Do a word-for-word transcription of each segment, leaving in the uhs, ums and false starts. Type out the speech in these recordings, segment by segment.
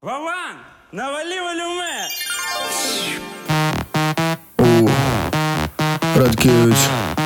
Вован, навали волюме! О, Радкевич.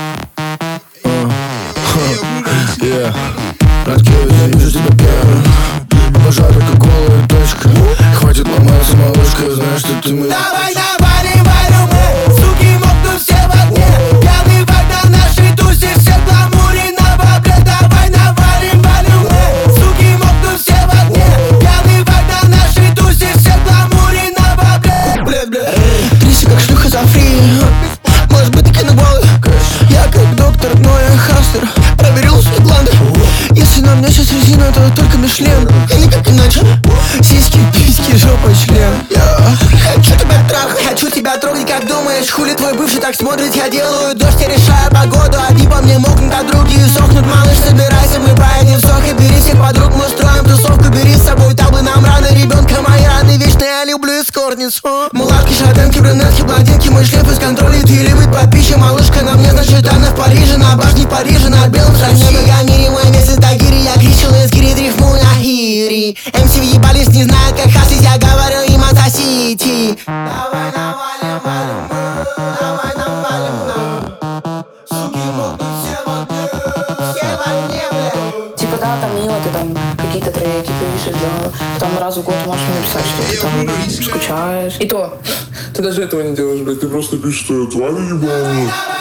Yeah. Радкевич, я вижу тебя первым. Обожаю только голая точка. Хватит ломаться, малышка, знаешь, что ты моя. Давай навалим волюме, суки мокнут все в огне. Пьяный вайб на нашей тусе, все в гламуре на бабле. Давай навалим волюме, суки мокнут все в огне. Пьяный вайб на нашей тусе, все в гламуре на бабле. Бля, бля. Тряси как шлюха за фри. Может быть, ты киноголый. Я как доктор, но я хастер. Проверил свои гланды. Если на мне сейчас резина, то только Мишлен. И никак иначе. Сиськи, письки, жопа, член. Я хочу тебя трахать, хочу тебя трогать, как думаешь. Хули твой бывший так смотрит, я делаю дождь, я решаю погоду. Одни по мне мокнут, а другие сохнут. Малыш, собирайся, мы поедем в Сох. И бери всех подруг, мы устроим тусовку. Бери с собой таблы, нам рано. Ребенка мои раны, вечно я люблю эскортницу. Мулатки, шатенки, брюнетки, блондинки. Мой шлейф из контроля, ты или быть под пищей. Малышка на мне, значит она в Париже. На башне Парижа, на белом шагне. В Гамире, мой месяц Тагири. Я кричал из гири, рифмую на хири. МС въебались, не знают как хасить. Я говорю им отсосите. Давай навалим волюме, давай навалим нам. Суки мокнут все в огне, все в огне, бля. Типа да, там мило, ты там какие-то треки пишешь, да. Потом раз в год можешь мне написать, что ты там скучаешь. И то, ты даже этого не делаешь, блядь, ты просто пишешь, что я тварь ебаная.